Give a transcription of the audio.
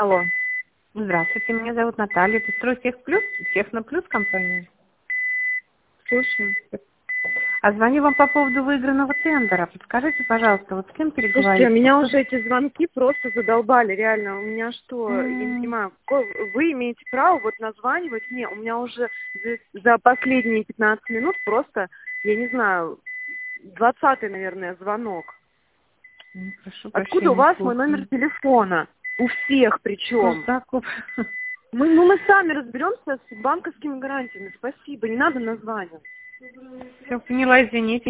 Алло. Здравствуйте, меня зовут Наталья. Это «Стройтех Плюс», «Техноплюс» компания. Слушаю. А звоню вам по поводу выигранного тендера. Подскажите, пожалуйста, вот с кем Слушайте, переговорить? меня уже эти звонки просто задолбали, реально. У меня что, я не М, понимаю, вы имеете право вот названивать мне? У меня уже за последние 15 минут просто, я не знаю, 20-й, наверное, звонок. Прошу Откуда у прощения, вас мой номер слушаю. телефона? У всех причем. Курсаков. Мы сами разберемся с банковскими гарантиями. Спасибо, не надо названивать. Все, поняла, извините.